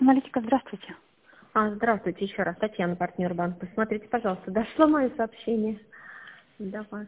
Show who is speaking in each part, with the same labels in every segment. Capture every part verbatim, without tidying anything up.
Speaker 1: Аналитика, здравствуйте.
Speaker 2: А, здравствуйте еще раз, Татьяна, партнер банка. Посмотрите, пожалуйста, дошло мое сообщение до вас.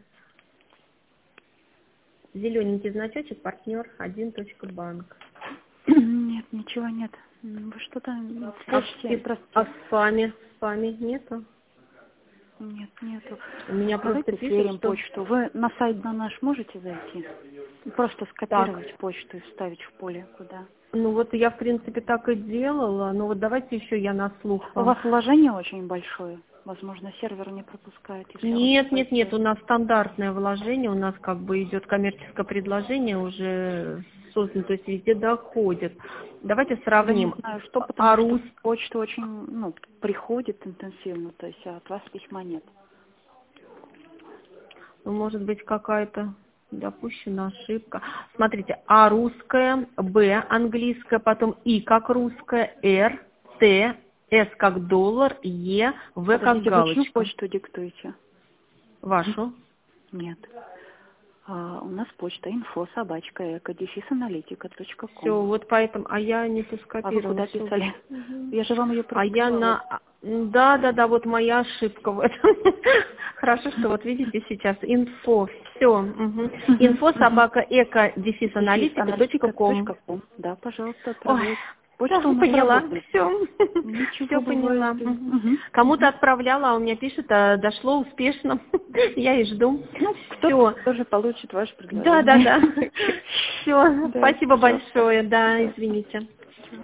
Speaker 2: Зелененький значочек, партнер один точка банк.
Speaker 1: Нет, ничего нет. Вы что-то в
Speaker 2: А,
Speaker 1: почте,
Speaker 2: и- а в
Speaker 1: здравствуйте.
Speaker 2: спаме? В спаме нету?
Speaker 1: Нет, нету.
Speaker 2: У меня просто
Speaker 1: Давайте
Speaker 2: пишут,
Speaker 1: сверим
Speaker 2: что...
Speaker 1: почту. Вы на сайт на наш можете зайти? Просто
Speaker 2: Так,
Speaker 1: скопировать почту и вставить в поле куда.
Speaker 2: ну вот я, в принципе, так и делала, но вот давайте еще я на слух
Speaker 1: У
Speaker 2: вам.
Speaker 1: вас вложение очень большое. Возможно, сервер не пропускает, если
Speaker 2: Нет,
Speaker 1: хочет
Speaker 2: нет, нет, у
Speaker 1: войти.
Speaker 2: нас стандартное вложение, у нас как бы идет коммерческое предложение уже создано, то есть везде доходит. Давайте
Speaker 1: Я не
Speaker 2: сравним.
Speaker 1: знаю, что,
Speaker 2: А
Speaker 1: потому что
Speaker 2: Рус,
Speaker 1: почта очень, ну, приходит интенсивно, то есть а от вас письма нет.
Speaker 2: ну, может быть, какая-то допущена ошибка. Смотрите, А русская, Б английская, потом И как русская, Р, Т, С как доллар, Е, В как
Speaker 1: Подождите, вы чью
Speaker 2: галочка.
Speaker 1: почту диктуете?
Speaker 2: Вашу.
Speaker 1: Нет. А, у нас почта инфо собачка эко дефис аналитика точка
Speaker 2: Все,
Speaker 1: ком.
Speaker 2: вот поэтому, а я не
Speaker 1: А вы
Speaker 2: скопировала.
Speaker 1: куда
Speaker 2: Все.
Speaker 1: писали? Я же вам ее
Speaker 2: А я
Speaker 1: продиктовала.
Speaker 2: на... Да, да, да, вот моя ошибка в этом. Хорошо, что вот видите сейчас. Инфо. Все.
Speaker 1: Мгм,
Speaker 2: Инфо
Speaker 1: мгм.
Speaker 2: собака эко дефис
Speaker 1: дефис
Speaker 2: аналитика точка
Speaker 1: аналитика
Speaker 2: ком.
Speaker 1: точка ком. Да, пожалуйста,
Speaker 2: Ой,
Speaker 1: отправляйте.
Speaker 2: да,
Speaker 1: Почта у нас
Speaker 2: поняла.
Speaker 1: работает.
Speaker 2: Все.
Speaker 1: Ничего
Speaker 2: Все
Speaker 1: бывает.
Speaker 2: поняла. Мгм.
Speaker 1: Мгм,
Speaker 2: Кому-то
Speaker 1: мгм.
Speaker 2: отправляла, а у меня пишет, а дошло успешно. Я и жду.
Speaker 1: Ну, кто-то
Speaker 2: Все.
Speaker 1: тоже получит ваше
Speaker 2: Да, да,
Speaker 1: предложение.
Speaker 2: да. Все.
Speaker 1: Да,
Speaker 2: Спасибо
Speaker 1: пожалуйста.
Speaker 2: большое. Да,
Speaker 1: Да.
Speaker 2: извините.